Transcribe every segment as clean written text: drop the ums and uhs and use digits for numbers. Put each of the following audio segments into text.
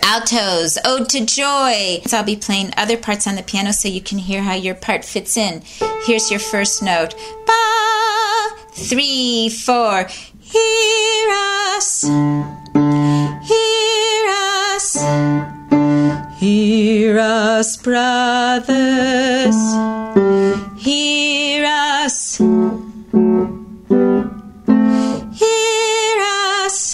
Altos, Ode to Joy. So I'll be playing other parts on the piano so you can hear how your part fits in. Here's your first note. Ba, 3, 4. Hear us. Hear us. Hear us, brothers. Hear us. Hear us.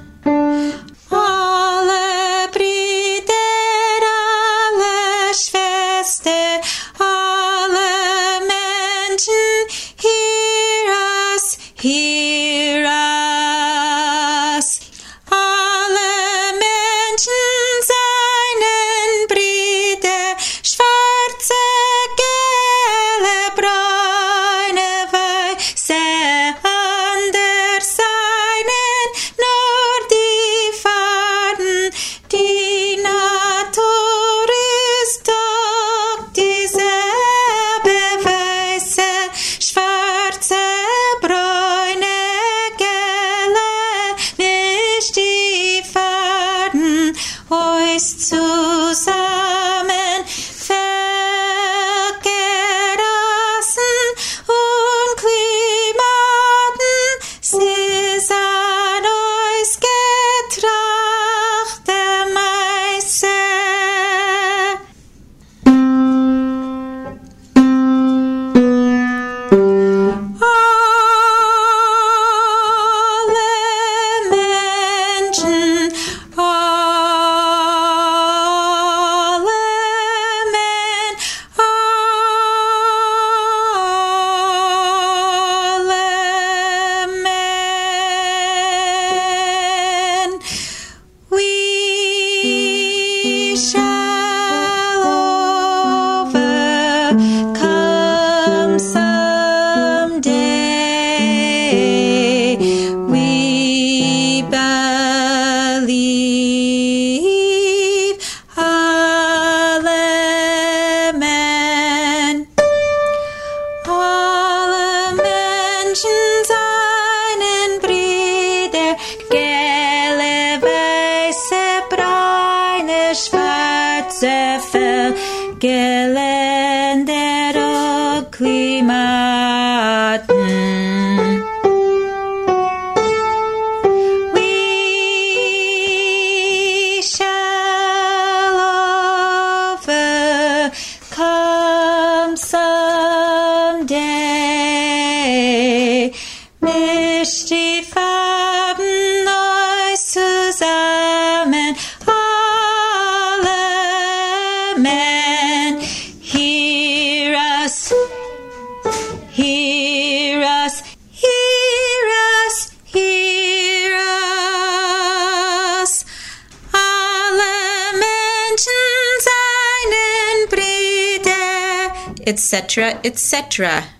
Alle Brüder, alle Schwestern, alle Menschen, hear us, hear us. Alle Menschen seinen Brüder, schwarze, gelbe, braune, weiße, anders seinen, nur die Farben, die Natur ist doch dieselbe, weiße, schwarze, braune, gelbe, nicht die Farben, uns zusammen vergerassen und Klimaten, sie sind uns getracht, der Meister. Alle Menschen, alle men, we shall overcome someday. We believe, alle men. Alle Menschen seinen Brüder, gelbe, weiße, braune, schwarze, Fell, Geländer und Klimaten. We shall overcome someday. Mischt die Farben uns zusammen, alle men. Hear us, hear us, hear us, hear us. Alle Menschen seinen Brüder, etc., etc.